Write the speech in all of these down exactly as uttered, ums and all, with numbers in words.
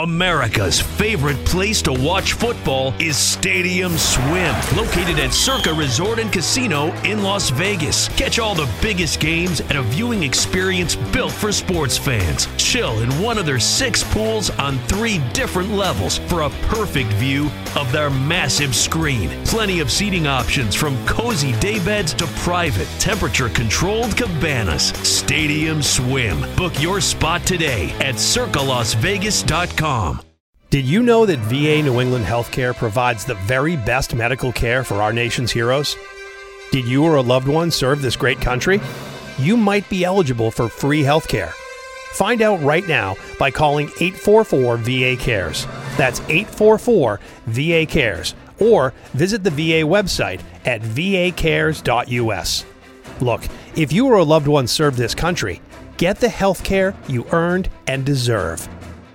America's favorite place to watch football is Stadium Swim, located at Circa Resort and Casino in Las Vegas. Catch all the biggest games at a viewing experience built for sports fans. Chill in one of their six pools on three different levels for a perfect view of their massive screen. Plenty of seating options from cozy daybeds to private, temperature-controlled cabanas. Stadium Swim. Book your spot today at circa las vegas dot com. Did you know that V A New England Healthcare provides the very best medical care for our nation's heroes? Did you or a loved one serve this great country? You might be eligible for free health care. Find out right now by calling eight four four V A cares. That's eight four four V A cares. Or visit the V A website at v a cares dot u s. Look, if you or a loved one served this country, get the health care you earned and deserve.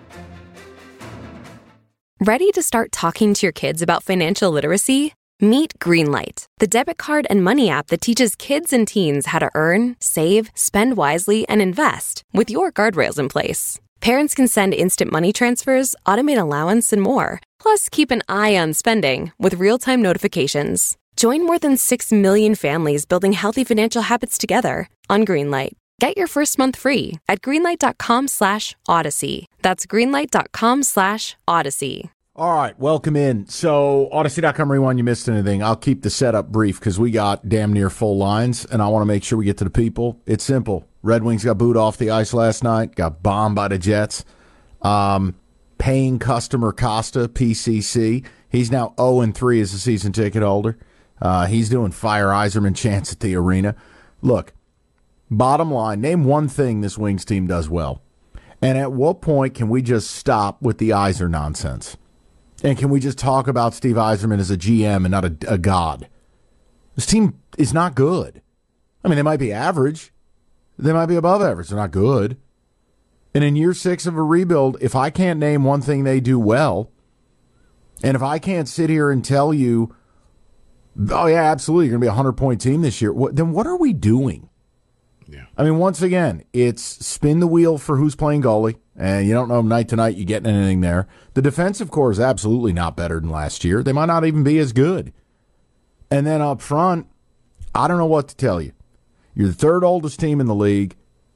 Ready to start talking to your kids about financial literacy? Meet Greenlight, the debit card and money app that teaches kids and teens how to earn, save, spend wisely, and invest with your guardrails in place. Parents can send instant money transfers, automate allowance, and more. Plus, keep an eye on spending with real-time notifications. Join more than six million families building healthy financial habits together on Greenlight. Get your first month free at greenlight.com slash odyssey. That's greenlight.com slash odyssey. All right, welcome in. So, Odyssey dot com, rewind, you missed anything. I'll keep the setup brief because we got damn near full lines, and I want to make sure we get to the people. It's simple. Red Wings got booed off the ice last night, got bombed by the Jets. Um, paying customer Costa, P C C. He's now oh and three as a season ticket holder. Uh, he's doing Fire Yzerman chants at the arena. Look, bottom line, name one thing this Wings team does well. And at what point can we just stop with the Yzer nonsense? And can we just talk about Steve Yzerman as a G M and not a, a god? This team is not good. I mean, they might be average. They might be above average. They're not good. And in year six of a rebuild, if I can't name one thing they do well, and if I can't sit here and tell you, oh, yeah, absolutely, you're going to be a hundred-point team this year, what, then what are we doing? Yeah. I mean, once again, it's spin the wheel for who's playing goalie, and you don't know night to night you getting anything there. The defensive core is absolutely not better than last year. They might not even be as good. And then up front, I don't know what to tell you. You're the third oldest team in the league.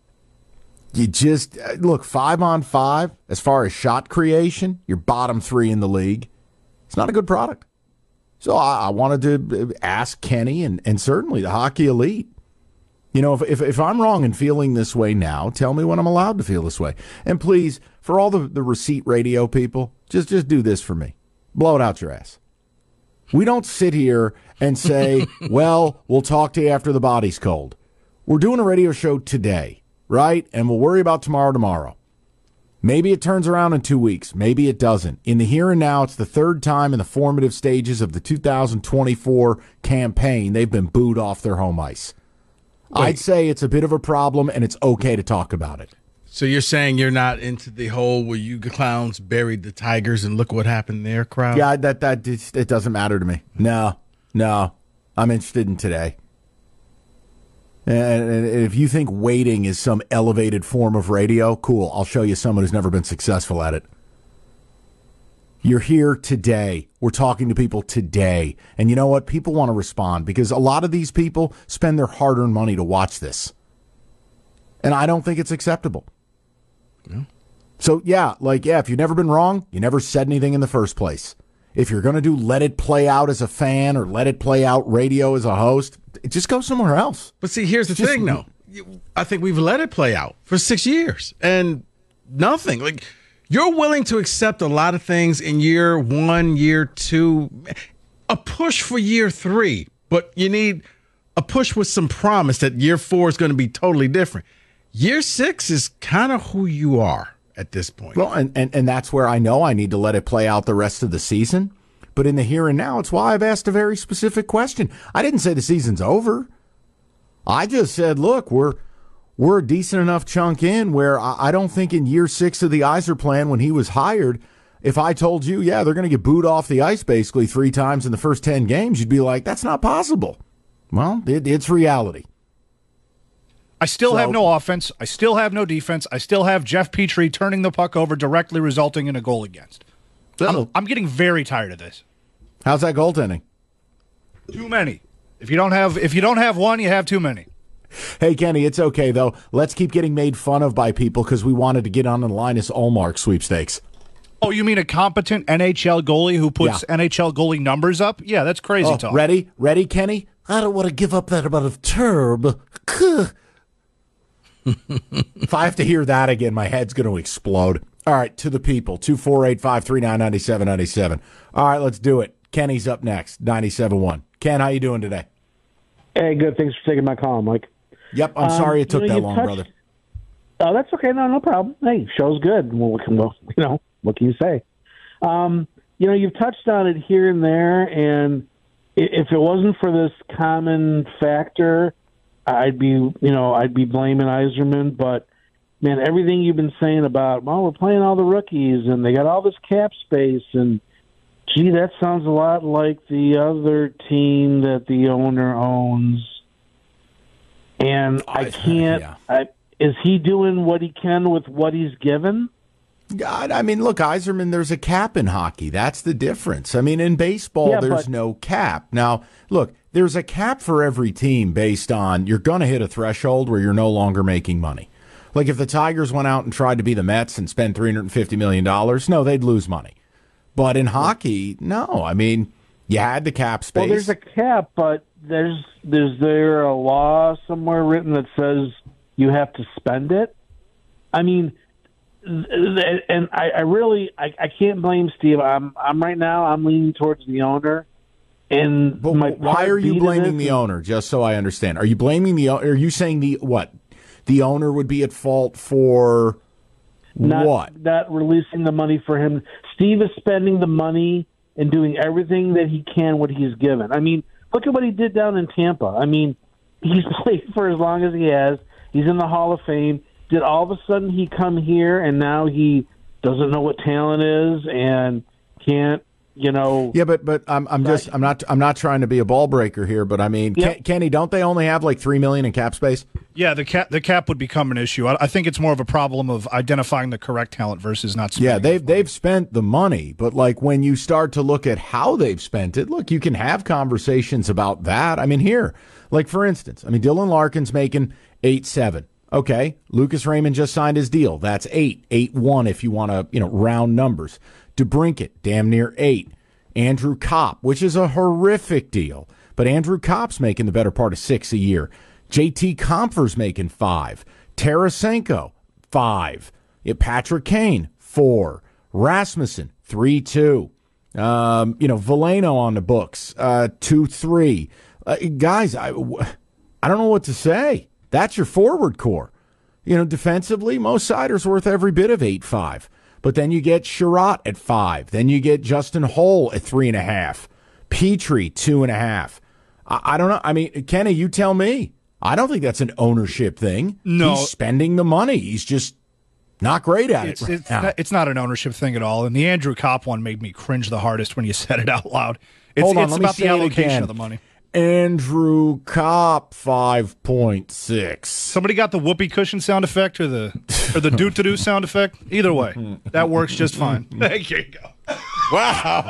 You just, look, five on five, as far as shot creation, you're bottom three in the league. It's not a good product. So I, I wanted to ask Kenny and, and certainly the Hockey Elite. You know, if, if if I'm wrong in feeling this way now, tell me when I'm allowed to feel this way. And please, for all the, the receipt radio people, just, just do this for me. Blow it out your ass. We don't sit here and say, well, we'll talk to you after the body's cold. We're doing a radio show today, right? And we'll worry about tomorrow tomorrow. Maybe it turns around in two weeks. Maybe it doesn't. In the here and now, it's the third time in the formative stages of the two thousand twenty-four campaign they've been booed off their home ice. Wait. I'd say it's a bit of a problem, and it's okay to talk about it. So you're saying you're not into the whole where you clowns buried the Tigers and look what happened there crowd? Yeah, that that it doesn't matter to me. No, no. I'm interested in today. And if you think waiting is some elevated form of radio, cool. I'll show you someone who's never been successful at it. You're here today. We're talking to people today. And you know what? People want to respond because a lot of these people spend their hard-earned money to watch this. And I don't think it's acceptable. Yeah. So, yeah, like, yeah, if you've never been wrong, you never said anything in the first place. If you're going to do let it play out as a fan or let it play out radio as a host, just go somewhere else. But see, here's the just, thing, though. I think we've let it play out for six years and nothing. Like, you're willing to accept a lot of things in year one, year two, a push for year three, but you need a push with some promise that year four is going to be totally different. Year six is kind of who you are at this point. Well, and, and, and that's where I know I need to let it play out the rest of the season. But in the here and now, it's why I've asked a very specific question. I didn't say the season's over. I just said, look, we're we're a decent enough chunk in where I, I don't think in year six of the Yzer plan when he was hired, if I told you, yeah, they're going to get booed off the ice basically three times in the first ten games, you'd be like, that's not possible. Well, it, it's reality. I still So- have no offense. I still have no defense. I still have Jeff Petrie turning the puck over, directly resulting in a goal against. I'm, I'm getting very tired of this. How's that goaltending? Too many. If you don't have, if you don't have one, you have too many. Hey, Kenny, it's okay, though. Let's keep getting made fun of by people because we wanted to get on the Linus Ullmark sweepstakes. Oh, you mean a competent N H L goalie who puts Yeah. N H L goalie numbers up? Yeah, that's crazy Oh, talk. ready? Ready, Kenny? I don't want to give up that amount of turb. If I have to hear that again, my head's going to explode. All right, to the people, two four eight, five three nine, nine seven nine seven. All right, let's do it. Kenny's up next, ninety-seven point one. Ken, how you doing today? Hey, good. Thanks for taking my call, Mike. Yep, I'm Um, sorry it took you know, that you long, touched- brother. Oh, that's okay. No, no problem. Hey, show's good. Well, what can, well, you know, what can you say? Um, you know, you've touched on it here and there, and i- if it wasn't for this common factor, I'd be, you know, I'd be blaming Yzerman. But man, everything you've been saying about, well, we're playing all the rookies, and they got all this cap space, and gee, that sounds a lot like the other team that the owner owns. And I can't. yeah. I, is he doing what he can with what he's given? God, I mean, look, Yzerman, there's a cap in hockey. That's the difference. I mean, in baseball, Yeah, there's but- no cap. Now, look, there's a cap for every team based on you're going to hit a threshold where you're no longer making money. Like if the Tigers went out and tried to be the Mets and spend three hundred fifty million dollars, no, they'd lose money. But in hockey, no. I mean, you had the cap space. Well, there's a cap, but there's there's there a law somewhere written that says you have to spend it? I mean, th- and I, I really I, I can't blame Steve. I'm I'm right now I'm leaning towards the owner. And But my why are you heartbeat of blaming this the is- owner? Just so I understand, are you blaming the? Are you saying the what? The owner would be at fault for Not, what? Not releasing the money for him. Steve is spending the money and doing everything that he can what he's given. I mean, look at what he did down in Tampa. I mean, he's played for as long as he has. He's in the Hall of Fame. Did all of a sudden he come here and now he doesn't know what talent is and can't, you know? Yeah, but but I'm I'm just I'm not I'm not trying to be a ball breaker here, but I mean, Yep. Ken, Kenny, don't they only have like three million in cap space? Yeah, the cap the cap would become an issue. I, I think it's more of a problem of identifying the correct talent versus not spending. Yeah, they've enough money. they've spent the money, but like when you start to look at how they've spent it, look, you can have conversations about that. I mean, here, like for instance, I mean, Dylan Larkin's making eight seven. Okay, Lucas Raymond just signed his deal. That's eight, eight one if you want to, you know, round numbers. DeBrincat, damn near eight. Andrew Kopp, which is a horrific deal, but Andrew Kopp's making the better part of six a year. J T Compher's making five. Tarasenko, five. Yeah, Patrick Kane, four. Rasmussen, three two. Um, you know, Veleno on the books, uh, two three. Uh, guys, I, I don't know what to say. That's your forward core. You know, defensively, Mo Sider's worth every bit of eight five. But then you get Sherratt at five. Then you get Justin Holl at three and a half. Petrie, two and a half. I, I don't know. I mean, Kenny, you tell me. I don't think that's an ownership thing. No. He's spending the money. He's just not great at It's, it right it's, now. not, it's not an ownership thing at all. And the Andrew Kopp one made me cringe the hardest when you said it out loud. It's, Hold on, it's let me about say the it allocation again. of the money. Andrew Kopp, five point six. Somebody got the whoopee cushion sound effect or the or the doo doo sound effect. Either way, that works just fine. There you go. Wow.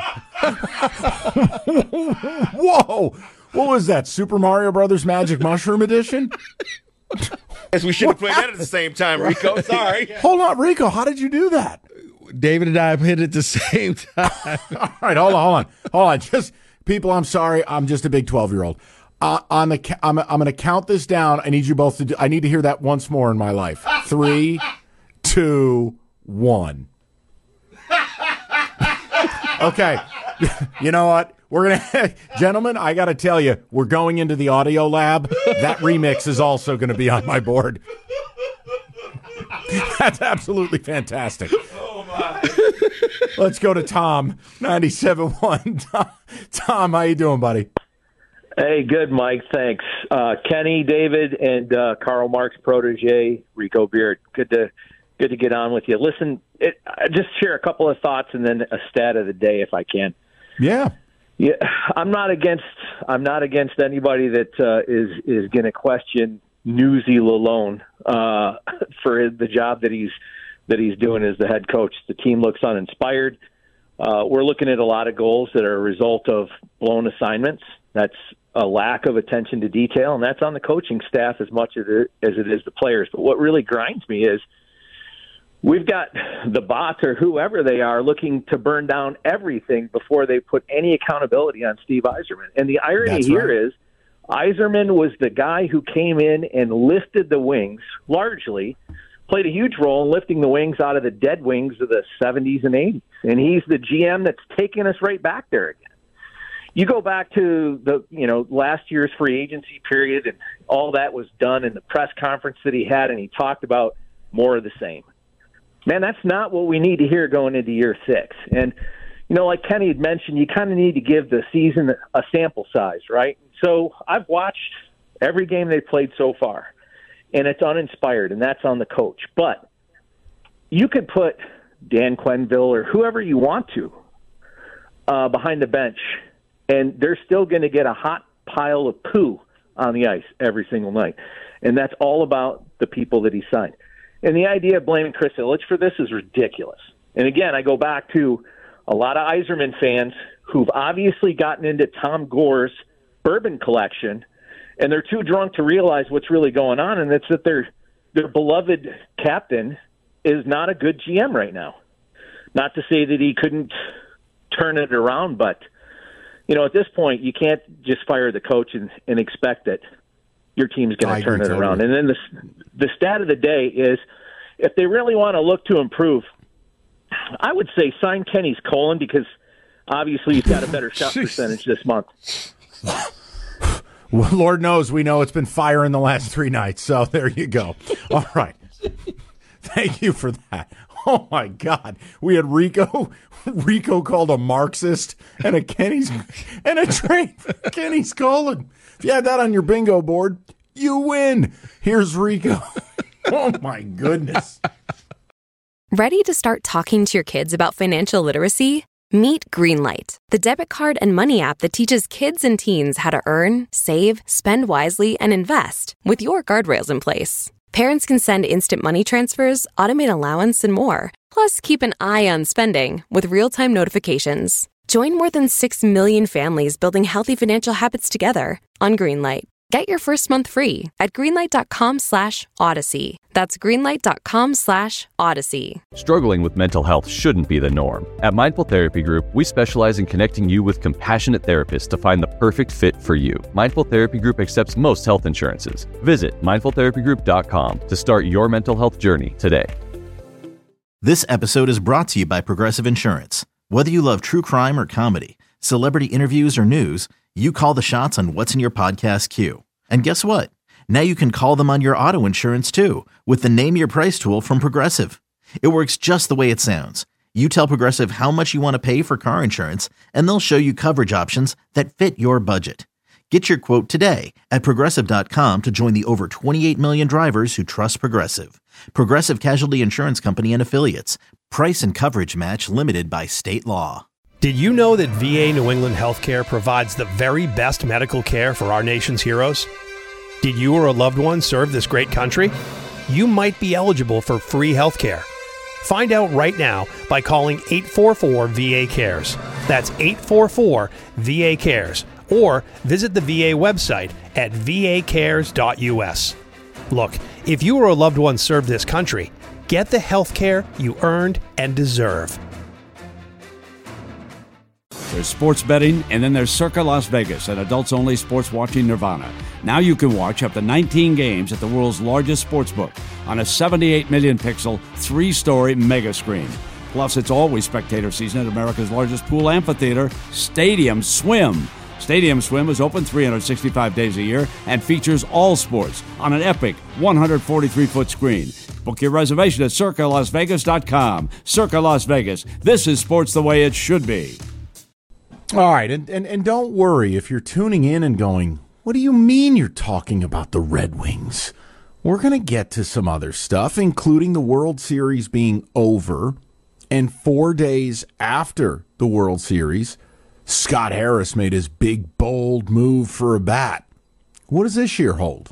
Whoa. What was that? Super Mario Brothers Magic Mushroom Edition? Yes, we should have played that at the same time, Rico. Sorry. Hold on, Rico. How did you do that? David and I have hit it at the same time. All right, hold on, hold on. Hold on. Just people, I'm sorry. I'm just a big twelve-year-old. Uh, on the, ca- I'm, I'm going to count this down. I need you both to do, I need to hear that once more in my life. Three, two, one. Okay. You know what? We're going to, gentlemen, I got to tell you, we're going into the audio lab. That remix is also going to be on my board. That's absolutely fantastic. Oh, my. Let's go to Tom, ninety-seven point one. Tom, Tom, how you doing, buddy? Hey, good, Mike. Thanks. Uh, Kenny, David, and uh, Karl Marx protege, Rico Beard. Good to good to get on with you. Listen, it, I just share a couple of thoughts and then a stat of the day, if I can. Yeah. Yeah, I'm not against. I'm not against anybody that uh, is is going to question Newsy Lalone uh, for the job that he's that he's doing as the head coach. The team looks uninspired. Uh, we're looking at a lot of goals that are a result of blown assignments. That's a lack of attention to detail, and that's on the coaching staff as much as it, as it is the players. But what really grinds me is we've got the bots or whoever they are looking to burn down everything before they put any accountability on Steve Yzerman. And the irony That's here right. is Yzerman was the guy who came in and lifted the Wings, largely, played a huge role in lifting the Wings out of the dead Wings of the seventies and eighties. And he's the G M that's taking us right back there again. You go back to the, you know, last year's free agency period, and all that was done in the press conference that he had, and he talked about more of the same. Man, that's not what we need to hear going into year six. And, you know, like Kenny had mentioned, you kind of need to give the season a sample size, right? So I've watched every game they've played so far, and it's uninspired, and that's on the coach. But you could put Dan Quenneville or whoever you want to uh, behind the bench, and they're still going to get a hot pile of poo on the ice every single night. And that's all about the people that he signed. And the idea of blaming Chris Ilitch for this is ridiculous. And again, I go back to a lot of Yzerman fans who've obviously gotten into Tom Gore's bourbon collection, and they're too drunk to realize what's really going on, and it's that their their beloved captain is not a good G M right now. Not to say that he couldn't turn it around, but you know, at this point, you can't just fire the coach and, and expect that your team's going to turn it totally. around. And then the the stat of the day is, if they really want to look to improve, I would say sign Kenny's Colon, because obviously he's got a better shot percentage this month. Well, Lord knows we know it's been fire in the last three nights, so there you go. All right. Thank you for that. Oh, my God. We had Rico. Rico called a Marxist and a Kenny's and a train Kenny's Colon. If you had that on your bingo board, you win. Here's Rico. Oh, my goodness. Ready to start talking to your kids about financial literacy? Meet Greenlight, the debit card and money app that teaches kids and teens how to earn, save, spend wisely, and invest with your guardrails in place. Parents can send instant money transfers, automate allowance, and more. Plus, keep an eye on spending with real-time notifications. Join more than six million families building healthy financial habits together on Greenlight. Get your first month free at greenlight.com slash odyssey. That's greenlight.com slash odyssey. Struggling with mental health shouldn't be the norm. At Mindful Therapy Group, we specialize in connecting you with compassionate therapists to find the perfect fit for you. Mindful Therapy Group accepts most health insurances. Visit mindful therapy group dot com to start your mental health journey today. This episode is brought to you by Progressive Insurance. Whether you love true crime or comedy, celebrity interviews or news, you call the shots on what's in your podcast queue. And guess what? Now you can call them on your auto insurance too with the Name Your Price tool from Progressive. It works just the way it sounds. You tell Progressive how much you want to pay for car insurance, and they'll show you coverage options that fit your budget. Get your quote today at Progressive dot com to join the over twenty-eight million drivers who trust Progressive. Progressive Casualty Insurance Company and Affiliates. Price and coverage match limited by state law. Did you know that V A New England Healthcare provides the very best medical care for our nation's heroes? Did you or a loved one serve this great country? You might be eligible for free healthcare. Find out right now by calling eight four four V A cares. That's eight four four V A cares. Or visit the V A website at v a cares dot u s. Look, if you or a loved one served this country, get the health care you earned and deserve. There's sports betting, and then there's Circa Las Vegas, an adults-only sports watching nirvana. Now you can watch up to nineteen games at the world's largest sportsbook on a seventy-eight million pixel, three-story mega screen. Plus, it's always spectator season at America's largest pool amphitheater, Stadium Swim. Stadium Swim is open three hundred sixty-five days a year and features all sports on an epic one hundred forty-three foot screen. Book your reservation at circa las vegas dot com. Circa Las Vegas. This is sports the way it should be. All right, and, and, and don't worry if you're tuning in and going, what do you mean you're talking about the Red Wings? We're going to get to some other stuff, including the World Series being over. And four days after the World Series, Scott Harris made his big, bold move for a bat. What does this year hold?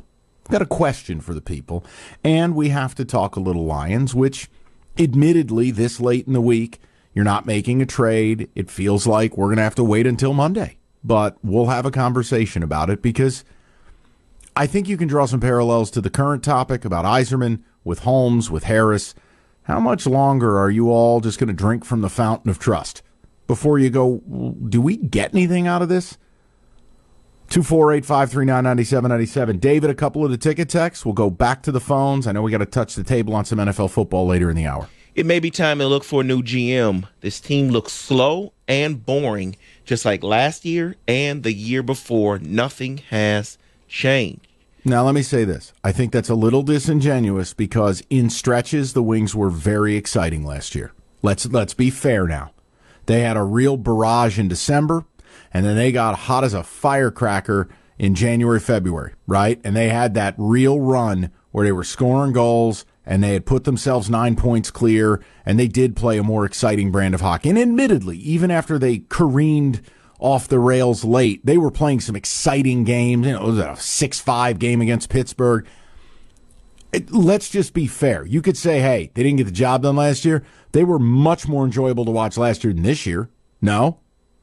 got a question for the people, and we have to talk a little Lions, which admittedly this late in the week, you're not making a trade. It feels like we're going to have to wait until Monday, but we'll have a conversation about it because I think you can draw some parallels to the current topic about Yzerman with Holmes, with Harris. How much longer are you all just going to drink from the fountain of trust before you go, do we get anything out of this? two four eight, five three nine, nine seven nine seven. David, a couple of the ticket texts. We'll go back to the phones. I know we got to touch the table on some N F L football later in the hour. It may be time to look for a new G M. This team looks slow and boring, just like last year and the year before. Nothing has changed. Now, let me say this. I think that's a little disingenuous because in stretches, the Wings were very exciting last year. Let's let's be fair now. They had a real barrage in December, and then they got hot as a firecracker in January, February, right? And they had that real run where they were scoring goals, and they had put themselves nine points clear, and they did play a more exciting brand of hockey. And admittedly, even after they careened off the rails late, they were playing some exciting games. You know, it was a six five game against Pittsburgh. It, let's just be fair. You could say, hey, they didn't get the job done last year. They were much more enjoyable to watch last year than this year. No?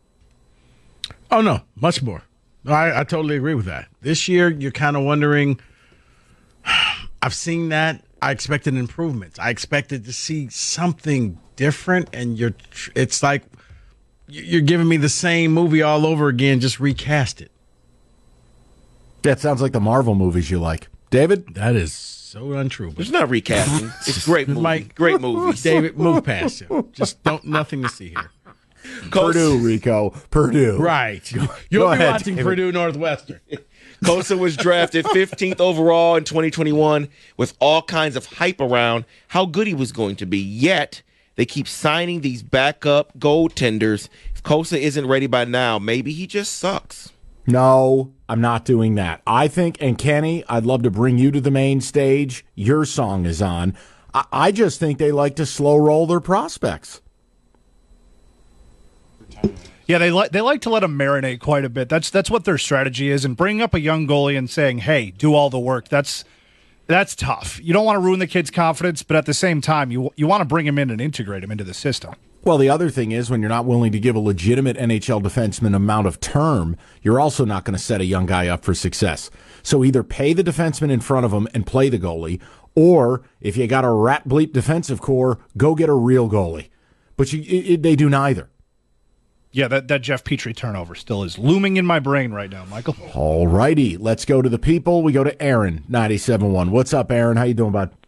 Oh, no, much more. I, I totally agree with that. This year, you're kind of wondering, I've seen that. I expected improvements. I expected to see something different, and you're. It's like you're giving me the same movie all over again, just recast it. That sounds like the Marvel movies you like. David? That is so untrue. It's not recasting. It's great movie. Mike, great movies. David, move past him. Just don't nothing to see here. Purdue, Rico. Purdue. Right. You'll Go be ahead, watching David. Purdue Northwestern. Kosa was drafted fifteenth overall in twenty twenty-one with all kinds of hype around how good he was going to be. Yet, they keep signing these backup goaltenders. If Kosa isn't ready by now, maybe he just sucks. No, I'm not doing that. I think, and Kenny, I'd love to bring you to the main stage. Your song is on. I, I just think they like to slow roll their prospects. Yeah, they like they like to let them marinate quite a bit. That's that's what their strategy is. And bringing up a young goalie and saying, "Hey, do all the work." That's that's tough. You don't want to ruin the kid's confidence, but at the same time, you you want to bring him in and integrate him into the system. Well, the other thing is when you're not willing to give a legitimate N H L defenseman amount of term, you're also not going to set a young guy up for success. So either pay the defenseman in front of him and play the goalie, or if you got a rat bleep defensive core, go get a real goalie. But you, it, it, they do neither. Yeah, that, that Jeff Petrie turnover still is looming in my brain right now, Michael. All righty, let's go to the people. We go to Aaron, ninety-seven point one. What's up, Aaron? How you doing, bud?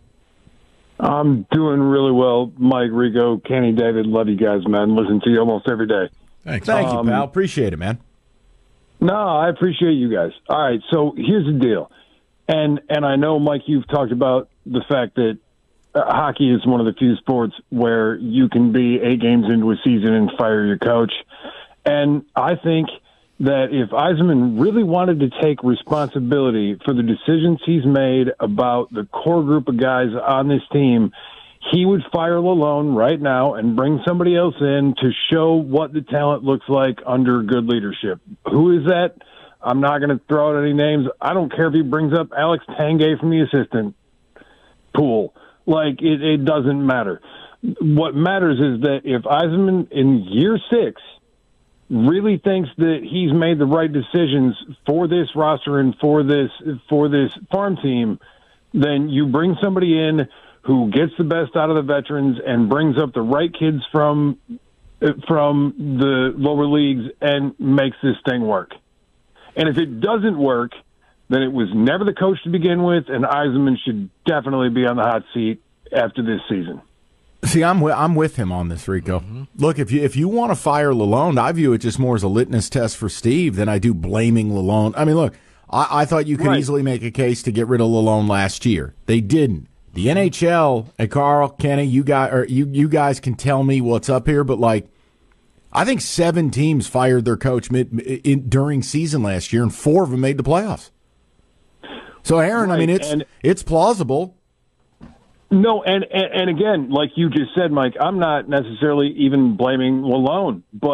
I'm doing really well. Mike, Rico, Kenny, David, love you guys, man. Listen to you almost every day. Thanks. Thank Um, you, pal. Appreciate it, man. No, I appreciate you guys. All right, so here's the deal. And and I know, Mike, you've talked about the fact that uh, hockey is one of the few sports where you can be eight games into a season and fire your coach. And I think that if Yzerman really wanted to take responsibility for the decisions he's made about the core group of guys on this team, he would fire Lalone right now and bring somebody else in to show what the talent looks like under good leadership. Who is that? I'm not going to throw out any names. I don't care if he brings up Alex Tanguay from the assistant pool. Like, it, it doesn't matter. What matters is that if Yzerman in year six really thinks that he's made the right decisions for this roster and for this for this farm team, then you bring somebody in who gets the best out of the veterans and brings up the right kids from from the lower leagues and makes this thing work. And if it doesn't work, then it was never the coach to begin with, and Yzerman should definitely be on the hot seat after this season. See, I'm with, I'm with him on this, Rico. Mm-hmm. Look, if you if you want to fire Lalone, I view it just more as a litmus test for Steve than I do blaming Lalone. I mean, look, I, I thought you could right. easily make a case to get rid of Lalone last year. They didn't. The N H L, and Carl, Kenny, you guys, or you you guys can tell me what's up here, but like, I think seven teams fired their coach mid in, during season last year, and four of them made the playoffs. So, Aaron, right. I mean, it's and, it's plausible. No, and, and and again, like you just said, Mike, I'm not necessarily even blaming Lalone, but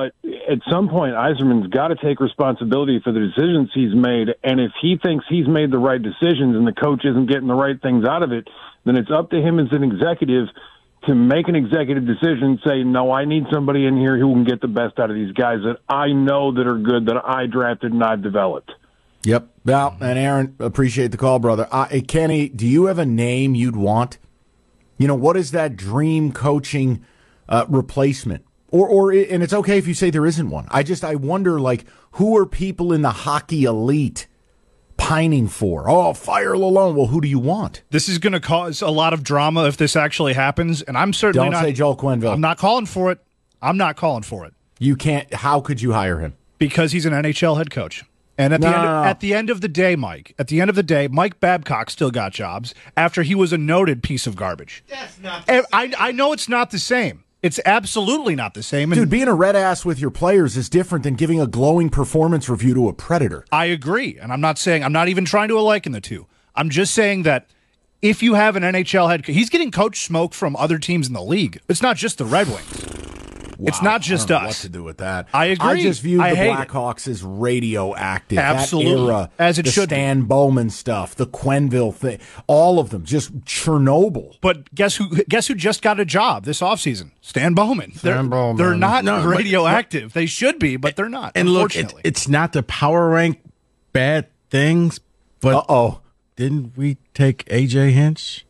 at some point, Yzerman's got to take responsibility for the decisions he's made. And if he thinks he's made the right decisions and the coach isn't getting the right things out of it, then it's up to him as an executive to make an executive decision and say, no, I need somebody in here who can get the best out of these guys that I know that are good, that I drafted and I've developed. Yep. Well, and Aaron, appreciate the call, brother. Uh, hey, Kenny, do you have a name you'd want? You know, what is that dream coaching uh, replacement? Or, or, and it's okay if you say there isn't one. I just, I wonder, like, who are people in the hockey elite pining for? Oh, fire Lalonde. Well, who do you want? This is going to cause a lot of drama if this actually happens, and I'm certainly Don't not. say Joel Quenneville. I'm not calling for it. I'm not calling for it. You can't. How could you hire him? Because he's an N H L head coach. And at No, the end, no, of, no. at the end of the day, Mike, at the end of the day, Mike Babcock still got jobs after he was a noted piece of garbage. That's not And I, I know it's not the same. It's absolutely not the same. And Dude, being a red ass with your players is different than giving a glowing performance review to a Predator. I agree. And I'm not saying, I'm not even trying to liken the two. I'm just saying that if you have an N H L head coach, he's getting coach smoke from other teams in the league. It's not just the Red Wings. Wow, it's not just I don't know us. What to do with that? I agree. I just view the I hate it. Blackhawks as radioactive. Absolutely. That era, As it the should be. Stan Bowman stuff, the Quenneville thing, all of them, just Chernobyl. But guess who? Guess who just got a job this offseason? Stan Bowman. They're, Stan Bowman. they're not No, but- radioactive. They should be, but they're not. And look, it, unfortunately. it's not to power rank bad things, but Uh-oh. didn't we take A J Hinch?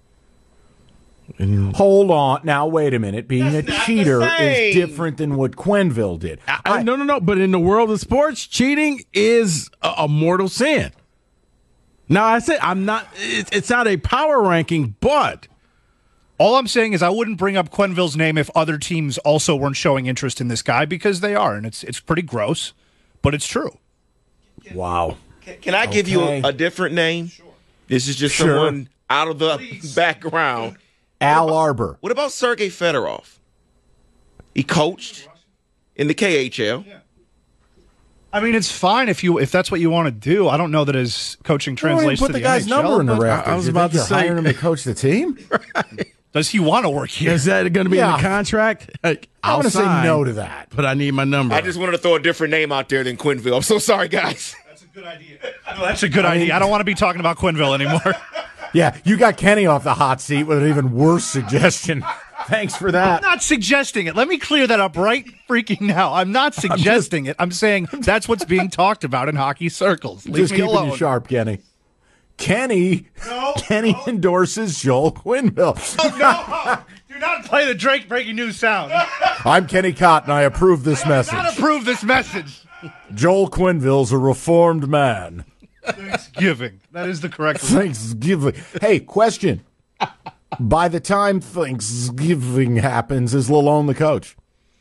And Hold on. Now, wait a minute. Being That's a not cheater the same. is different than what Quenneville did. I, I, no, no, no. But in the world of sports, cheating is a, a mortal sin. Now, I say I'm not. It, it's not a power ranking, but all I'm saying is I wouldn't bring up Quenneville's name if other teams also weren't showing interest in this guy, because they are, and it's it's pretty gross, but it's true. Wow. Can, can I give you Okay. a, a different name? Sure. This is just Sure. someone out of the background. Al Arbor. What about Sergei Fedorov? He coached in the K H L. I mean, it's fine if you if that's what you want to do. I don't know that his coaching translates put to the, the, guy's N H L, number in the but rafters. I was You about think to you're say- hiring him to coach the team. Does he want to work here? is that going to be in Yeah. the contract? Like, I'm I'll going to say sign, no to that. but I need my number. I just wanted to throw a different name out there than Quenneville. I'm so sorry, guys. That's a good idea. No, that's a good idea. I don't want to be talking about Quenneville anymore. Yeah, you got Kenny off the hot seat with an even worse suggestion. Thanks for I'm that. not suggesting it. Let me clear that up right freaking now. I'm not suggesting it. I'm saying that's what's being talked about in hockey circles. Leave Just me keeping alone. you sharp, Kenny. Kenny, No, Kenny no. endorses Joel Quenneville. No, do not play the Drake breaking news sound. I'm Kenny Cotton. I approve this Not message. approve this message. Joel Quenneville's a reformed man. Thanksgiving. That is the correct. Thanksgiving. Hey, question. By the time Thanksgiving happens, is Lalonde the coach?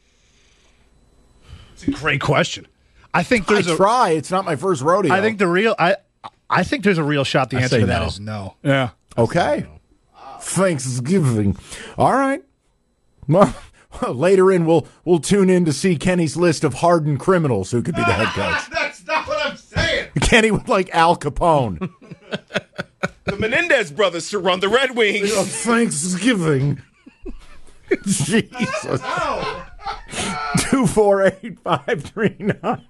It's a great question. I think I there's a. try. It's not my first rodeo. I think the real. I. I think there's a real shot. The I answer say to that no. is no. Yeah. Okay. Thanksgiving. All right. Well, later in, we'll we'll tune in to see Kenny's list of hardened criminals who could be the head coach. That's not what I'm saying. Kenny would like Al Capone. The Menendez brothers should run the Red Wings. Of Thanksgiving. Jesus. Two four eight five three nine.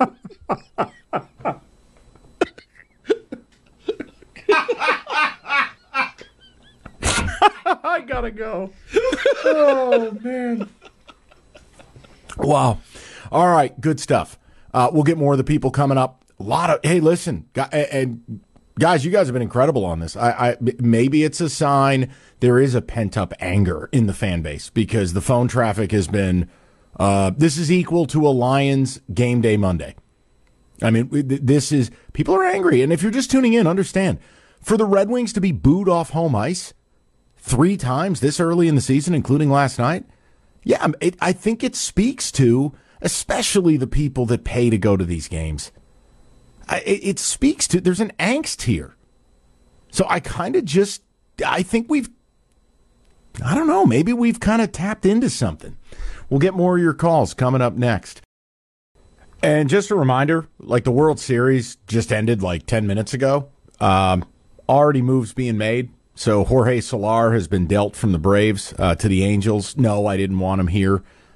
I gotta go. Oh man. Wow. All right, good stuff. Uh, we'll get more of the people coming up. A lot of hey, listen, gu- and guys, you guys have been incredible on this. I, I maybe it's a sign there is a pent up anger in the fan base because the phone traffic has been. Uh, this is equal to a Lions game day Monday. I mean, this is people are angry, and if you're just tuning in, understand for the Red Wings to be booed off home ice three times this early in the season, including last night. Yeah, it, I think it speaks to especially the people that pay to go to these games. I, it, it speaks to there's an angst here. So I kind of just I think we've I don't know, maybe we've kind of tapped into something. We'll get more of your calls coming up next. And just a reminder, like the World Series just ended like ten minutes ago. Um, already moves being made. So Jorge Soler has been dealt from the Braves uh, to the Angels. No, I didn't want him here.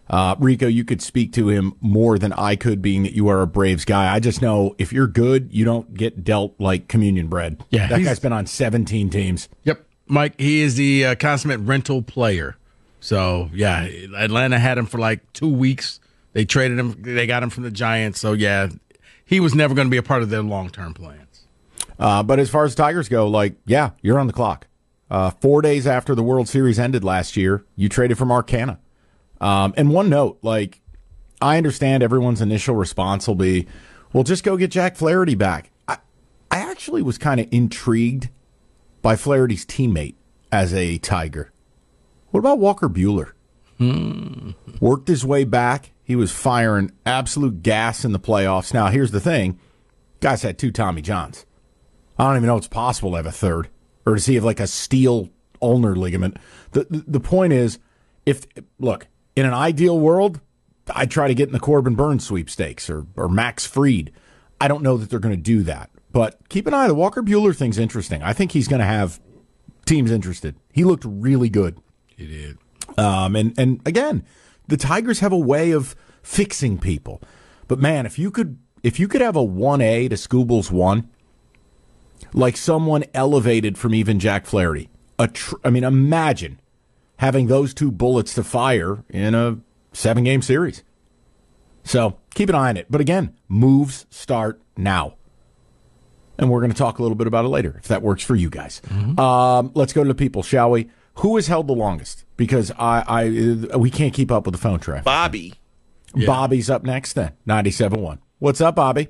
Uh, Rico, you could speak to him more than I could, being that you are a Braves guy. I just know if you're good, you don't get dealt like communion bread. Yeah, that guy's been on seventeen teams. Yep, Mike, he is the uh, consummate rental player. So, yeah, Atlanta had him for like two weeks. They traded him. They got him from the Giants. So, yeah, he was never going to be a part of their long-term plans. Uh, but as far as Tigers go, like, yeah, you're on the clock. Uh, four days after the World Series ended last year, you traded for Marcana. Um, and one note, like, I understand everyone's initial response will be, well, just go get Jack Flaherty back. I, I actually was kind of intrigued by Flaherty's teammate as a Tiger. What about Walker Buehler? Hmm. Worked his way back. He was firing absolute gas in the playoffs. Now, here's the thing. Guys had two Tommy Johns. I don't even know if it's possible to have a third. Or does he have like a steel ulnar ligament? The, the, the point is, if look, in an ideal world, I'd try to get in the Corbin Burns sweepstakes or, or Max Fried. I don't know that they're going to do that. But keep an eye. The Walker Buehler thing's interesting. I think he's going to have teams interested. He looked really good. He did. Um, and, and again, the Tigers have a way of fixing people. But man, if you could if you could have a one A to Scooble's one, like someone elevated from even Jack Flaherty. A tr- I mean, imagine having those two bullets to fire in a seven-game series. So keep an eye on it. But again, moves start now. And we're going to talk a little bit about it later, if that works for you guys. Mm-hmm. Um, let's go to the people, shall we? Who has held the longest? Because I, I we can't keep up with the phone traffic. Bobby. Yeah. Bobby's up next then, ninety-seven point one. What's up, Bobby?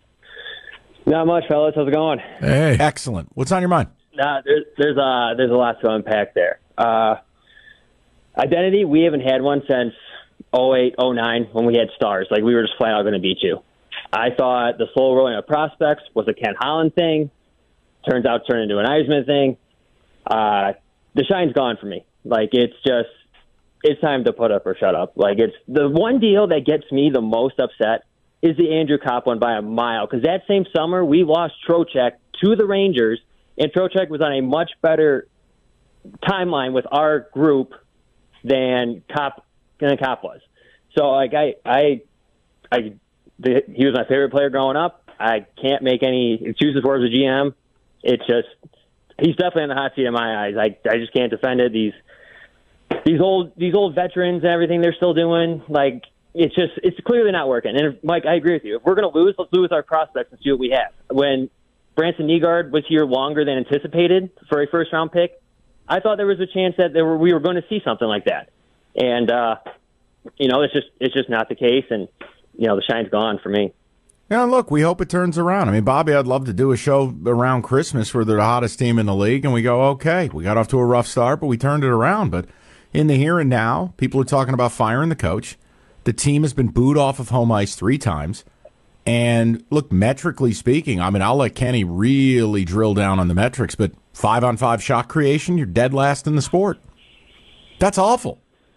Not much, fellas. How's it going? Hey. Excellent. What's on your mind? Nah, there's there's uh there's a lot to unpack there. Uh, identity, we haven't had one since oh eight, oh nine when we had stars. Like, we were just flat out going to beat you. I thought the slow rolling of prospects was a Ken Holland thing. Turns out turned into an Eisman thing. Uh, the shine's gone for me. Like, it's just, it's time to put up or shut up. Like, it's the one deal that gets me the most upset is the Andrew Kopp one by a mile. Because that same summer, we lost Trocheck to the Rangers, and Trocheck was on a much better timeline with our group than Kopp, than Kopp was. So, like, I, I, I, the, he was my favorite player growing up. I can't make any excuses for him as a G M. It's just, he's definitely in the hot seat in my eyes. I, I just can't defend it. These, these old, these old veterans and everything they're still doing, like, it's just, it's clearly not working. And if, Mike, I agree with you. If we're going to lose, let's lose our prospects and see what we have. When Branson Nygaard was here longer than anticipated for a first round pick, I thought there was a chance that there were, we were going to see something like that. And, uh, you know, it's just, it's just not the case. And, you know, the shine's gone for me. Yeah, look, we hope it turns around. I mean, Bobby, I'd love to do a show around Christmas where they're the hottest team in the league, and we go, okay, we got off to a rough start, but we turned it around. But in the here and now, people are talking about firing the coach. The team has been booed off of home ice three times. And look, metrically speaking, I mean, I'll let Kenny really drill down on the metrics, but five-on-five shot creation, you're dead last in the sport. That's awful.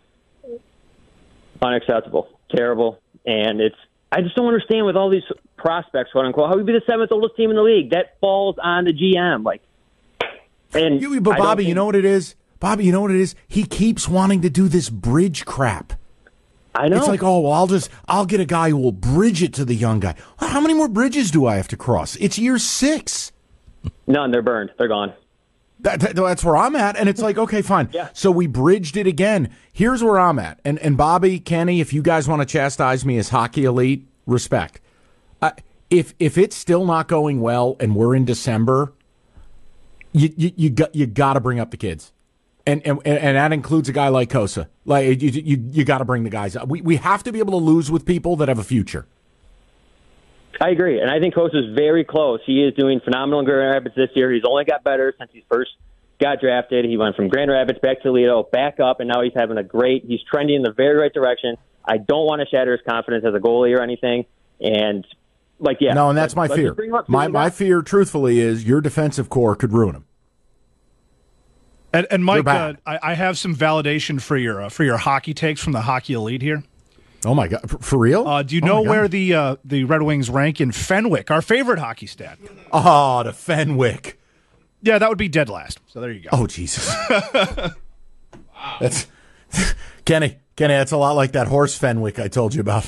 Unacceptable. Terrible. And it's, I just don't understand with all these prospects, quote unquote, how we be the seventh oldest team in the league. That falls on the G M. Like, and you, but Bobby, think, you know what it is? Bobby, you know what it is? He keeps wanting to do this bridge crap. I know. It's like, oh, well, I'll just, I'll get a guy who will bridge it to the young guy. Well, how many more bridges do I have to cross? It's year six. None. They're burned. They're gone. That, that, that's where I'm at. And it's like, okay, fine. Yeah. So we bridged it again. Here's where I'm at. And and Bobby, Kenny, if you guys want to chastise me as hockey elite, respect. Uh, if if it's still not going well and we're in December, you you, you got you got to bring up the kids. And, and and that includes a guy like Kosa. Like you you, you got to bring the guys up. We we have to be able to lose with people that have a future. I agree, and I think Kosa's very close. He is doing phenomenal in Grand Rapids this year. He's only got better since he first got drafted. He went from Grand Rapids back to Toledo, back up, and now he's having a great – he's trending in the very right direction. I don't want to shatter his confidence as a goalie or anything. And, like, yeah. No, and that's my fear. My my fear, truthfully, is your defensive core could ruin him. And, and Mike, uh, I, I have some validation for your uh, for your hockey takes from the Hockey Elite here. Oh, my God. For, for real? Uh, do you oh know where the uh, the Red Wings rank in Fenwick, our favorite hockey stat? Oh, the Fenwick. Yeah, that would be dead last. So there you go. Oh, Jesus. That's Kenny, Kenny, that's a lot like that horse Fenwick I told you about.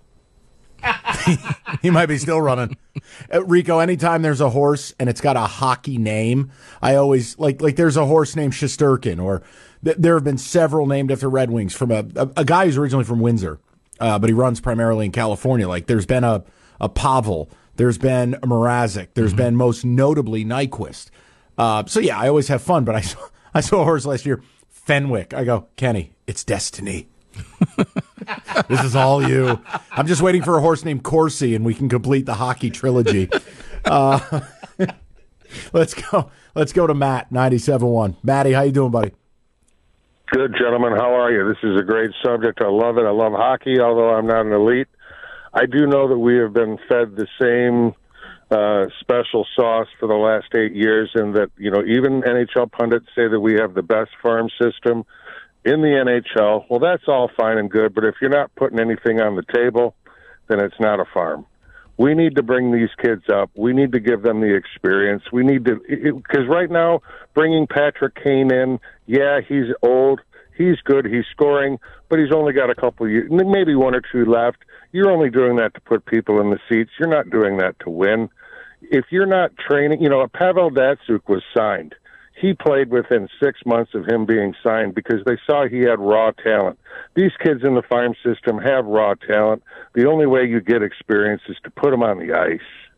He might be still running. Uh, Rico, anytime there's a horse and it's got a hockey name, I always, like, like there's a horse named Shesterkin, or th- there have been several named after Red Wings from a, a, a guy who's originally from Windsor, uh, but he runs primarily in California. Like, there's been a, a Pavel, there's been a Mrazek, there's mm-hmm. been most notably Nyquist. Uh, so, yeah, I always have fun, but I saw, I saw a horse last year, Fenwick. I go, Kenny, it's destiny. This is all you. I'm just waiting for a horse named Corsi, and we can complete the hockey trilogy. Uh, let's go. Let's go to Matt, ninety-seven point one. Matty, how you doing, buddy? Good, gentlemen. How are you? This is a great subject. I love it. I love hockey, although I'm not an elite. I do know that we have been fed the same uh, special sauce for the last eight years, and that, you know, even N H L pundits say that we have the best farm system in the N H L. Well, that's all fine and good, but if you're not putting anything on the table, then it's not a farm. We need to bring these kids up. We need to give them the experience. We need to, because right now, bringing Patrick Kane in, yeah, he's old, he's good, he's scoring, but he's only got a couple of years, maybe one or two left. You're only doing that to put people in the seats. You're not doing that to win. If you're not training, you know, Pavel Datsyuk was signed. He played within six months of him being signed because they saw he had raw talent. These kids in the farm system have raw talent. The only way you get experience is to put them on the ice.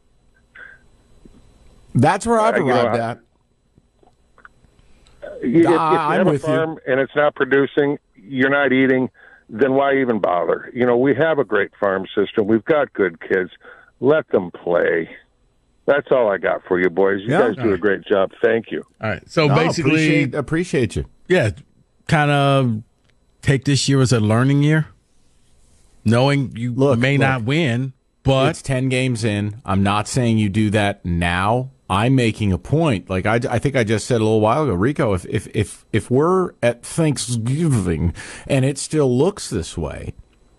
That's where I've uh, arrived you know, at. If, if you I'm have with a farm you. and it's not producing, you're not eating, then why even bother? You know, we have a great farm system. We've got good kids. Let them play. That's all I got for you, boys. You Yeah. guys do a great job. Thank you. All right. So No, basically, appreciate, appreciate you. yeah, kind of take this year as a learning year, knowing you Look, may look. not win, but It's ten games in. I'm not saying you do that now. I'm making a point. Like I, I think I just said a little while ago, Rico, if, if, if, if we're at Thanksgiving and it still looks this way,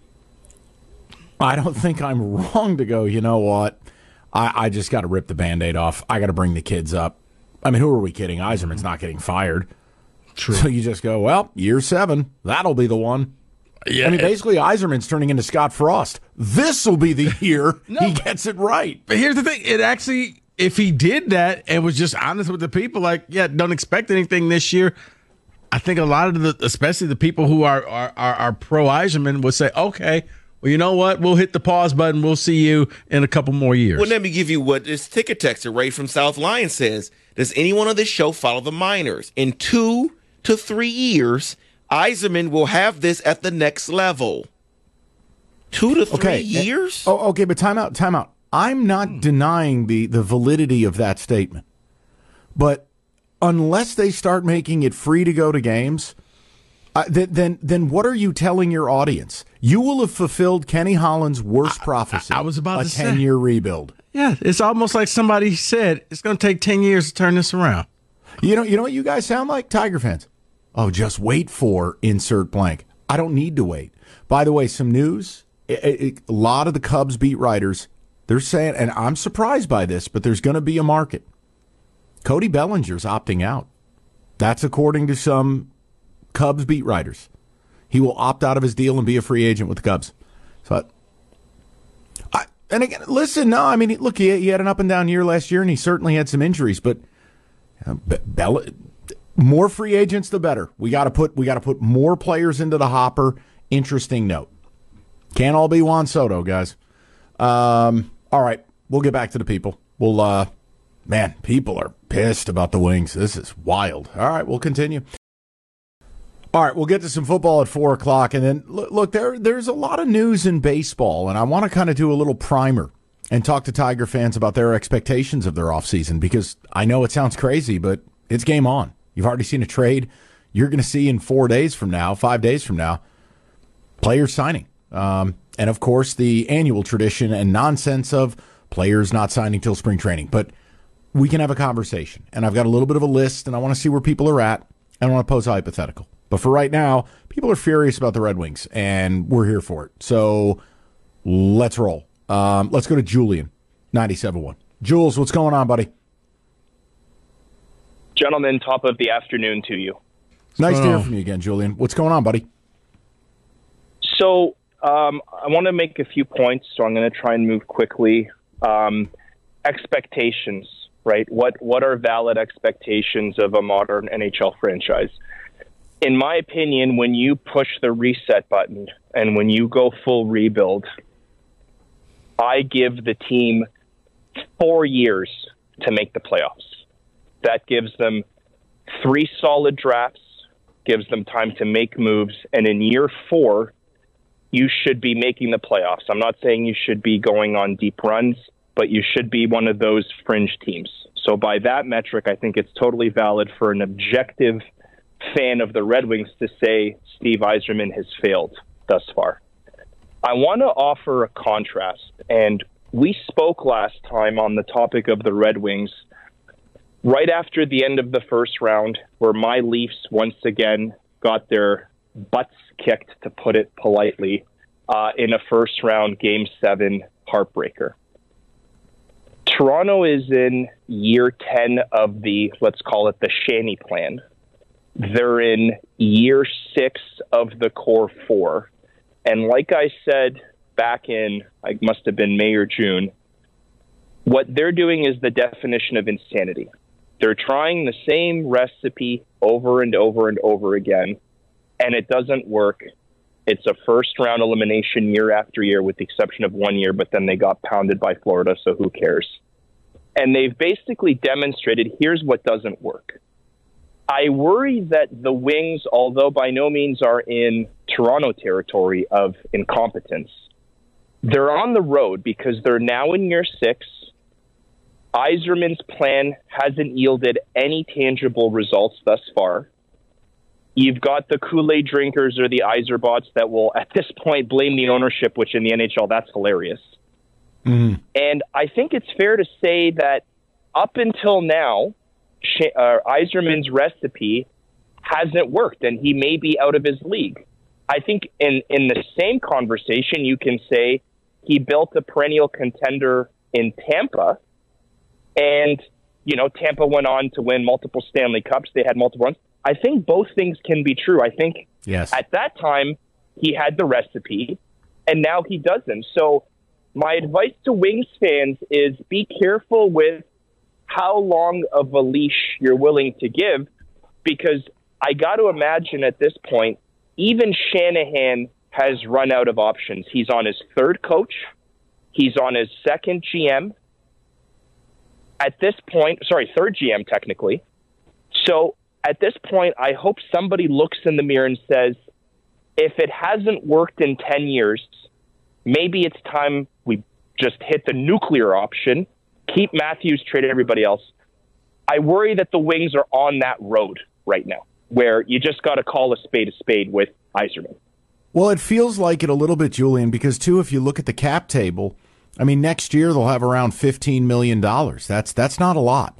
I don't think I'm wrong to go, you know what? I, I just got to rip the Band-Aid off. I got to bring the kids up. I mean, who are we kidding? Eiserman's not getting fired. True. So you just go, well, year seven, that'll be the one. Yeah, I mean, it- basically, Eiserman's turning into Scott Frost. This will be the year he gets it right. But here's the thing. It actually, if he did that and was just honest with the people, like, yeah, don't expect anything this year, I think a lot of the, especially the people who are are, are, are pro Eiserman would say, okay, well, you know what? We'll hit the pause button. We'll see you in a couple more years. Well, let me give you what this ticket texter Ray from South Lyon says. Does anyone on this show follow the minors? In two to three years, Eiserman will have this at the next level. Two to three Okay. years? Oh, okay, but time out, time out. I'm not denying the, the validity of that statement. But unless they start making it free to go to games, uh, th- then then what are you telling your audience? You will have fulfilled Kenny Holland's worst prophecy. I was about a to say. ten-year rebuild. Yeah, it's almost like somebody said it's going to take ten years to turn this around. You know, you know what you guys sound like? Tiger fans. Oh, just wait for insert blank. I don't need to wait. By the way, some news. It, it, a lot of the Cubs beat writers, they're saying, and I'm surprised by this, but there's going to be a market. Cody Bellinger's opting out. That's according to some Cubs beat writers. He will opt out of his deal and be a free agent with the Cubs. So, I, and again, listen, no, I mean, look, he, he had an up and down year last year, and he certainly had some injuries, but uh, Be- Bell, more free agents, the better. We got to put we got to put more players into the hopper. Interesting note. Can't all be Juan Soto, guys. Um, all right, we'll get back to the people. We'll, uh, man, people are pissed about the Wings. This is wild. All right, we'll continue. All right, we'll get to some football at four o'clock. And then, look, look there. there's a lot of news in baseball, and I want to kind of do a little primer and talk to Tiger fans about their expectations of their offseason, because I know it sounds crazy, but it's game on. You've already seen a trade. You're going to see in four days from now, five days from now, players signing. Um, and, of course, the annual tradition and nonsense of players not signing till spring training. But we can have a conversation. And I've got a little bit of a list, and I want to see where people are at. And I want to pose a hypothetical. But for right now, people are furious about the Red Wings, and we're here for it. So let's roll. Um, let's go to Julian, ninety-seven point one. Jules, what's going on, buddy? Gentlemen, top of the afternoon to you. Nice to hear from you again, Julian. What's going on, buddy? So um, I want to make a few points, so I'm going to try and move quickly. Um, expectations, right? What what are valid expectations of a modern N H L franchise? In my opinion, when you push the reset button and when you go full rebuild, I give the team four years to make the playoffs. That gives them three solid drafts, gives them time to make moves, and in year four, you should be making the playoffs. I'm not saying you should be going on deep runs, but you should be one of those fringe teams. So by that metric, I think it's totally valid for an objective fan of the Red Wings to say Steve Yzerman has failed thus far. I want to offer a contrast, and we spoke last time on the topic of the Red Wings right after the end of the first round, where my Leafs once again got their butts kicked, to put it politely, uh, in a first round game seven heartbreaker. Toronto is in year ten of the, let's call it the Shanny plan. They're in year six of the core four. And like I said back in, I must have been May or June, what they're doing is the definition of insanity. They're trying the same recipe over and over and over again, and it doesn't work. It's a first-round elimination year after year, with the exception of one year, but then they got pounded by Florida, so who cares? And they've basically demonstrated, here's what doesn't work. I worry that the Wings, although by no means are in Toronto territory of incompetence, they're on the road because they're now in year six. Yzerman's plan hasn't yielded any tangible results thus far. You've got the Kool-Aid drinkers or the Yzerbots that will, at this point, blame the ownership, which in the N H L, that's hilarious. Mm-hmm. And I think it's fair to say that up until now, uh, Yzerman's recipe hasn't worked, and he may be out of his league. I think in, in the same conversation, you can say he built a perennial contender in Tampa, and, you know, Tampa went on to win multiple Stanley Cups. They had multiple runs. I think both things can be true. I think yes. At that time, he had the recipe, and now he doesn't. So my advice to Wings fans is be careful with how long of a leash you're willing to give, because I got to imagine at this point, even Shanahan has run out of options. He's on his third coach. He's on his second G M. At this point, sorry, third G M technically. So at this point, I hope somebody looks in the mirror and says, if it hasn't worked in ten years, maybe it's time we just hit the nuclear option, keep Matthews, trade everybody else. I worry that the Wings are on that road right now, where you just got to call a spade a spade with Yzerman. Well, it feels like it a little bit, Julian, because, too, if you look at the cap table, I mean, next year they'll have around fifteen million dollars. That's that's not a lot.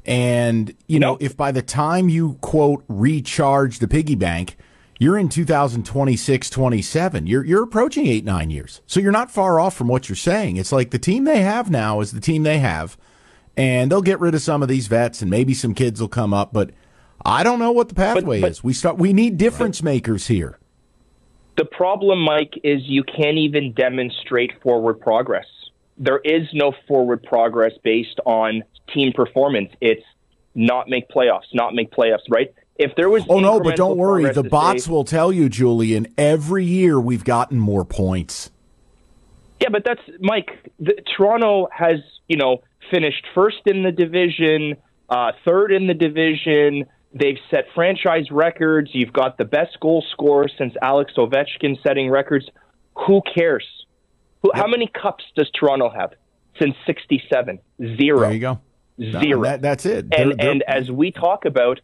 And, you know, if by the time you, quote, recharge the piggy bank, you're in two thousand twenty-six, twenty-seven, you're, you're approaching eight, nine years. So you're not far off from what you're saying. It's like the team they have now is the team they have, and they'll get rid of some of these vets, and maybe some kids will come up, but I don't know what the pathway but, but, is. We start. We need difference makers here. The problem, Mike, is you can't even demonstrate forward progress. There is no forward progress based on team performance. It's not make playoffs, not make playoffs, right? If there was oh no, but don't worry. The bots say, will tell you, Julian. Every year we've gotten more points. Yeah, but that's Mike. The, Toronto has, you know, finished first in the division, uh, third in the division. They've set franchise records. You've got the best goal scorer since Alex Ovechkin setting records. Who cares? Who, yep. How many cups does Toronto have since sixty-seven? Zero. There you go. Zero. No, that, that's it. And, they're, they're... and as we talk about,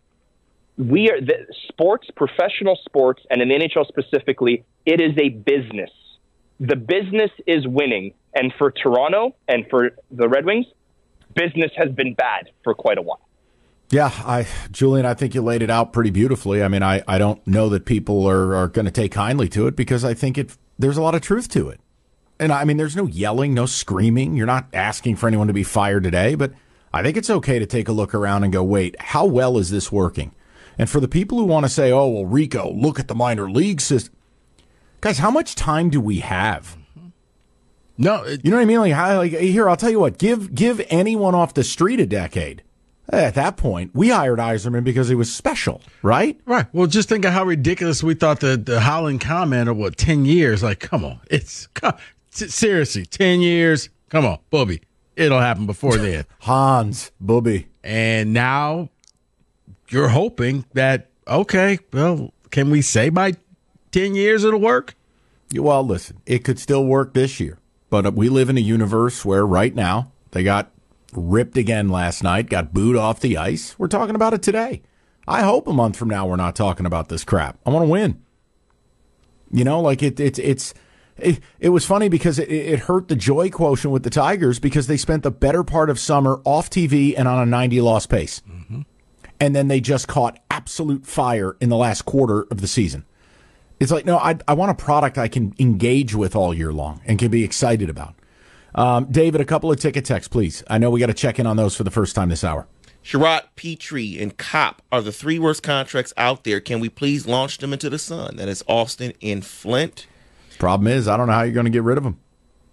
we are the sports, professional sports, and in the N H L specifically, it is a business. The business is winning. And for Toronto and for the Red Wings, business has been bad for quite a while. Yeah, I, Julian, I think you laid it out pretty beautifully. I mean, I, I don't know that people are, are going to take kindly to it, because I think it there's a lot of truth to it. And I mean, there's no yelling, no screaming. You're not asking for anyone to be fired today, but I think it's okay to take a look around and go, wait, how well is this working? And for the people who want to say, oh, well, Rico, look at the minor league system. Guys, how much time do we have? No, it, you know what I mean? Like, how, like, here, I'll tell you what. Give give anyone off the street a decade. At that point, we hired Yzerman because he was special, right? Right. Well, just think of how ridiculous we thought the the Holland comment of what ten years. Like, come on, it's come, seriously ten years. Come on, Booby. It'll happen before then. Hans, Booby, and now you're hoping that okay, well, can we say by ten years it'll work? Well, listen, it could still work this year. But we live in a universe where right now they got ripped again last night, got booed off the ice. We're talking about it today. I hope a month from now we're not talking about this crap. I want to win. You know, like it, it it's it, it was funny because it, it hurt the joy quotient with the Tigers because they spent the better part of summer off T V and on a ninety loss pace. Mm-hmm. And then they just caught absolute fire in the last quarter of the season. It's like, no, I I want a product I can engage with all year long and can be excited about. Um, David, a couple of ticket texts, please. I know we got to check in on those for the first time this hour. Sherrod, Petrie, and Kopp are the three worst contracts out there. Can we please launch them into the sun? That is Austin and Flint. Problem is, I don't know how you're going to get rid of them.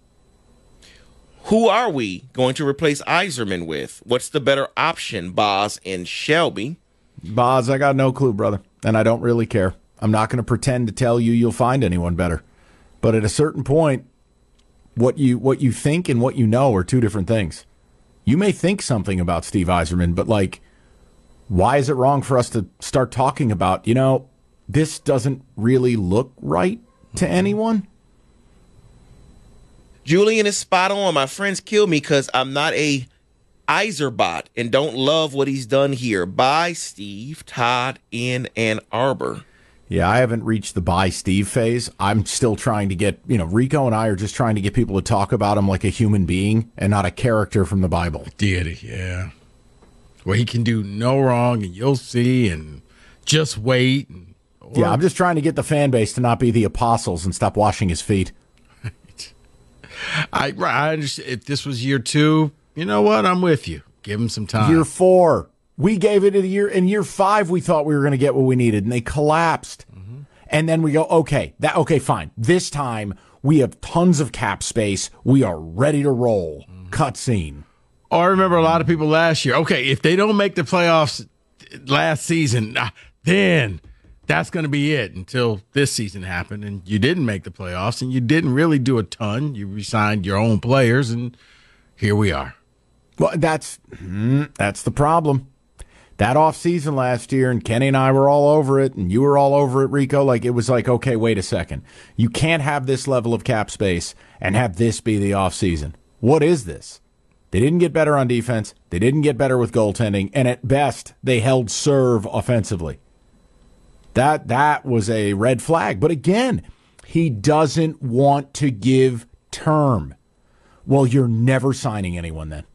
Who are we going to replace Yzerman with? What's the better option, Boz and Shelby? Boz, I got no clue, brother, and I don't really care. I'm not going to pretend to tell you you'll find anyone better. But at a certain point, what you what you think and what you know are two different things. You may think something about Steve Yzerman, but, like, why is it wrong for us to start talking about, you know, this doesn't really look right to anyone? Julian is spot on. My friends kill me because I'm not a Yzerbot and don't love what he's done here. Bye, Steve, Todd, in Ann Arbor. Yeah, I haven't reached the bye Steve phase. I'm still trying to get, you know, Rico and I are just trying to get people to talk about him like a human being and not a character from the Bible. Deity, yeah. Well, he can do no wrong, and you'll see, and just wait. And, or... Yeah, I'm just trying to get the fan base to not be the apostles and stop washing his feet. Right. I, I understand. If this was year two, you know what? I'm with you. Give him some time. Year four. We gave it a year. In year five, we thought we were going to get what we needed, and they collapsed. Mm-hmm. And then we go, okay, that okay, fine. This time, we have tons of cap space. We are ready to roll. Mm-hmm. Cutscene. Oh, I remember a lot of people last year. Okay, if they don't make the playoffs last season, then that's going to be it until this season happened. And you didn't make the playoffs, and you didn't really do a ton. You re-signed your own players, and here we are. Well, that's that's the problem. That offseason last year, and Kenny and I were all over it, and you were all over it, Rico. Like, it was like, okay, wait a second. You can't have this level of cap space and have this be the offseason. What is this? They didn't get better on defense. They didn't get better with goaltending. And at best, they held serve offensively. That that was a red flag. But again, he doesn't want to give term. Well, you're never signing anyone then.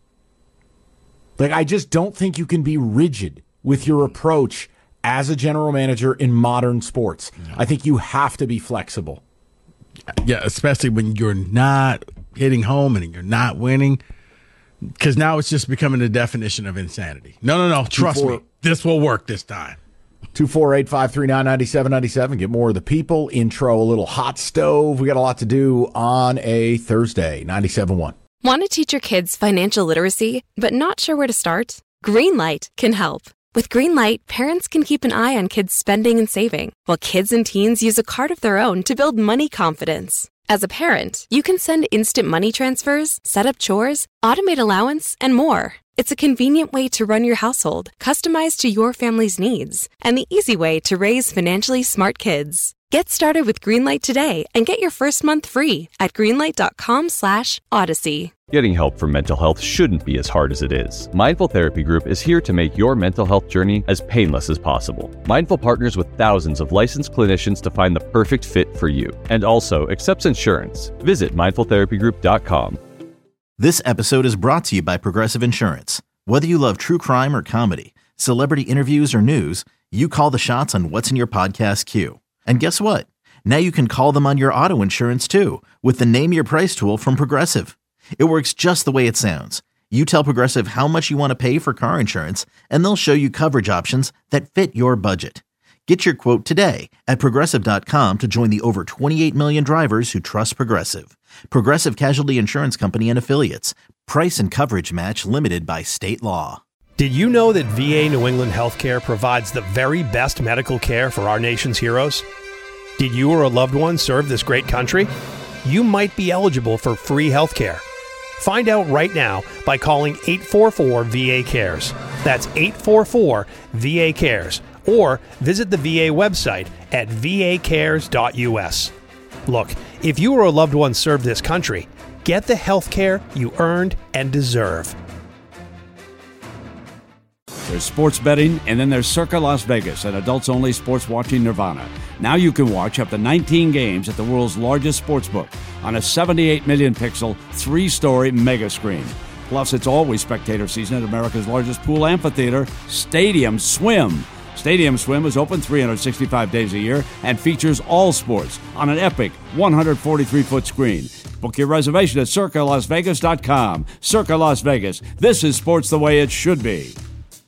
Like, I just don't think you can be rigid with your approach as a general manager in modern sports. No. I think you have to be flexible. Yeah, especially when you're not hitting home and you're not winning, because now it's just becoming the definition of insanity. No, no, no. Trust me. This will work this time. two four eight, five three nine, nine seven nine seven. Get more of the people. Intro, a little hot stove. We got a lot to do on a Thursday. ninety-seven point one. Want to teach your kids financial literacy, but not sure where to start? Greenlight can help. With Greenlight, parents can keep an eye on kids' spending and saving, while kids and teens use a card of their own to build money confidence. As a parent, you can send instant money transfers, set up chores, automate allowance, and more. It's a convenient way to run your household, customized to your family's needs, and the easy way to raise financially smart kids. Get started with Greenlight today and get your first month free at greenlight.com slash odyssey. Getting help for mental health shouldn't be as hard as it is. Mindful Therapy Group is here to make your mental health journey as painless as possible. Mindful partners with thousands of licensed clinicians to find the perfect fit for you, and also accepts insurance. Visit mindful therapy group dot com. This episode is brought to you by Progressive Insurance. Whether you love true crime or comedy, celebrity interviews or news, you call the shots on what's in your podcast queue. And guess what? Now you can call them on your auto insurance too with the Name Your Price tool from Progressive. It works just the way it sounds. You tell Progressive how much you want to pay for car insurance, and they'll show you coverage options that fit your budget. Get your quote today at Progressive dot com to join the over twenty-eight million drivers who trust Progressive. Progressive Casualty Insurance Company and Affiliates. Price and coverage match limited by state law. Did you know that V A New England Healthcare provides the very best medical care for our nation's heroes? Did you or a loved one serve this great country? You might be eligible for free healthcare. Find out right now by calling eight four four V A cares. That's eight four four V A cares. Or visit the V A website at v a cares dot u s. Look, if you or a loved one served this country, get the health care you earned and deserve. There's sports betting, and then there's Circa Las Vegas, an adults-only sports watching nirvana. Now you can watch up to nineteen games at the world's largest sportsbook on a seventy-eight million pixel, three-story mega screen. Plus, it's always spectator season at America's largest pool amphitheater, Stadium Swim. Stadium Swim is open three hundred sixty-five days a year and features all sports on an epic one hundred forty-three foot screen. Book your reservation at circa las vegas dot com. Circa Las Vegas. This is sports the way it should be.